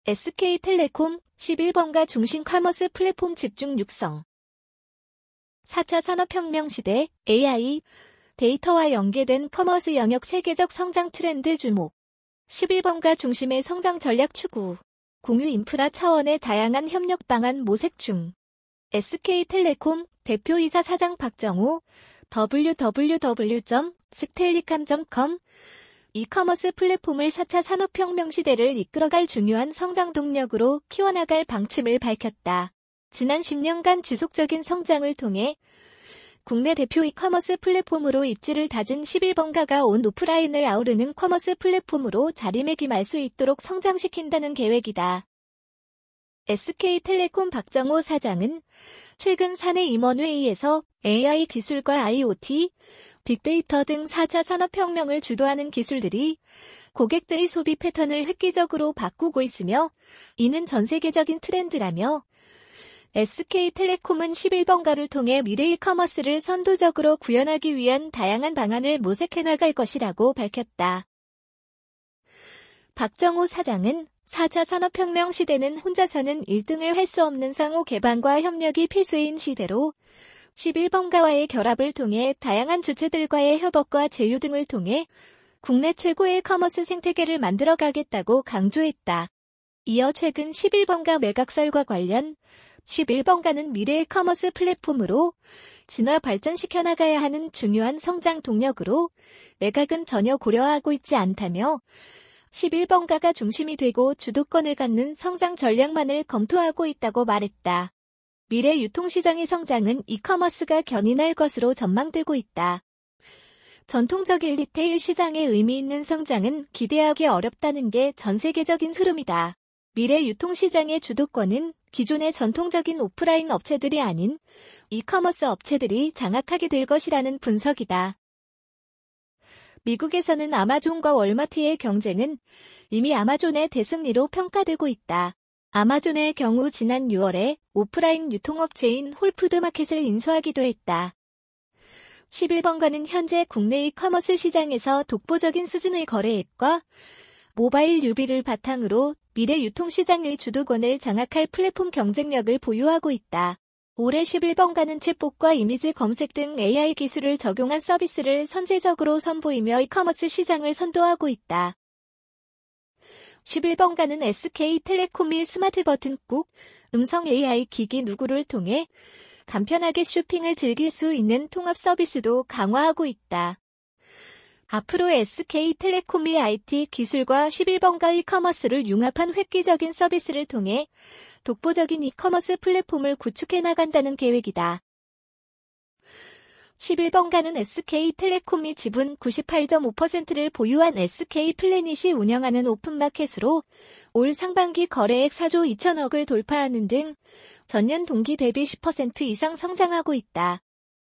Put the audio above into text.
SK텔레콤 11번가 중심 커머스 플랫폼 집중 육성. 4차 산업혁명 시대 AI, 데이터와 연계된 커머스 영역 세계적 성장 트렌드 주목. 11번가 중심의 성장 전략 추구. 공유 인프라 차원의 다양한 협력 방안 모색 중. SK텔레콤 대표이사 사장 박정호 www.sktellicom.com 이커머스 플랫폼을 4차 산업혁명 시대를 이끌어갈 중요한 성장 동력으로 키워나갈 방침을 밝혔다. 지난 10년간 지속적인 성장을 통해 국내 대표 이커머스 플랫폼으로 입지를 다진 11번가가 온 오프라인을 아우르는 커머스 플랫폼으로 자리매김할 수 있도록 성장시킨다는 계획이다. SK텔레콤 박정호 사장은 최근 사내 임원회의에서 AI 기술과 IoT, 빅데이터 등 4차 산업혁명을 주도하는 기술들이 고객들의 소비 패턴을 획기적으로 바꾸고 있으며 이는 전 세계적인 트렌드라며 SK텔레콤은 11번가를 통해 미래의 커머스를 선도적으로 구현하기 위한 다양한 방안을 모색해 나갈 것이라고 밝혔다. 박정호 사장은 4차 산업혁명 시대는 혼자서는 1등을 할 수 없는 상호 개방과 협력이 필수인 시대로 11번가와의 결합을 통해 다양한 주체들과의 협업과 제휴 등을 통해 국내 최고의 커머스 생태계를 만들어가겠다고 강조했다. 이어 최근 11번가 매각설과 관련 11번가는 미래의 커머스 플랫폼으로 진화 발전시켜 나가야 하는 중요한 성장 동력으로 매각은 전혀 고려하고 있지 않다며 11번가가 중심이 되고 주도권을 갖는 성장 전략만을 검토하고 있다고 말했다. 미래 유통시장의 성장은 이커머스가 견인할 것으로 전망되고 있다. 전통적인 리테일 시장의 의미 있는 성장은 기대하기 어렵다는 게 전 세계적인 흐름이다. 미래 유통시장의 주도권은 기존의 전통적인 오프라인 업체들이 아닌 이커머스 업체들이 장악하게 될 것이라는 분석이다. 미국에서는 아마존과 월마트의 경쟁은 이미 아마존의 대승리로 평가되고 있다. 아마존의 경우 지난 6월에 오프라인 유통업체인 홀푸드마켓을 인수하기도 했다. 11번가는 현재 국내 이커머스 시장에서 독보적인 수준의 거래액과 모바일 유비를 바탕으로 미래 유통시장의 주도권을 장악할 플랫폼 경쟁력을 보유하고 있다. 올해 11번가는 챗봇과 이미지 검색 등 AI 기술을 적용한 서비스를 선제적으로 선보이며 이커머스 시장을 선도하고 있다. 11번가는 SK텔레콤이 스마트 버튼 꾹, 음성 AI 기기 누구를 통해 간편하게 쇼핑을 즐길 수 있는 통합 서비스도 강화하고 있다. 앞으로 SK텔레콤이 IT 기술과 11번가 이커머스를 융합한 획기적인 서비스를 통해 독보적인 이커머스 플랫폼을 구축해 나간다는 계획이다. 11번가는 SK텔레콤이 지분 98.5%를 보유한 SK플래닛이 운영하는 오픈마켓으로 올 상반기 거래액 4조 2천억을 돌파하는 등 전년 동기 대비 10% 이상 성장하고 있다.